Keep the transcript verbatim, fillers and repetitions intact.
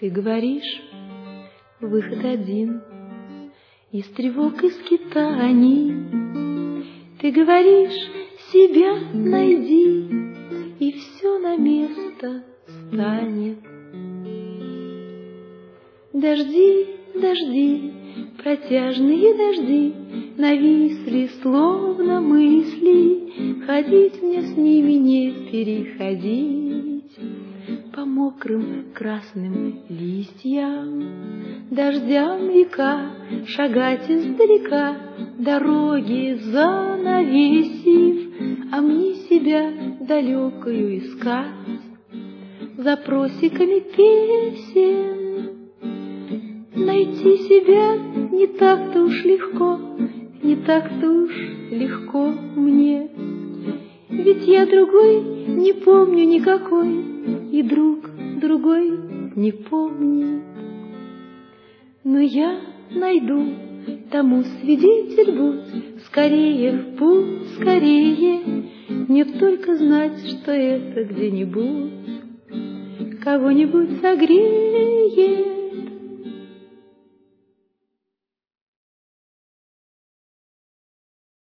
Ты говоришь, выход один из тревог и скитаний. Ты говоришь, себя найди, и все на место станет. Дожди, дожди, протяжные дожди нависли, словно мысли. Ходить мне с ними не переходить по мокрым красным листьям, дождям века шагать издалека, дороги занавесив, а мне себя далекую искать за просеками песен. Найти себя не так-то уж легко, не так-то уж легко мне, ведь я другой не помню никакой, и друг другой не помнит. Но я найду, тому свидетель будь, скорее в путь, скорее. Мне б только знать, что это где-нибудь кого-нибудь согреет.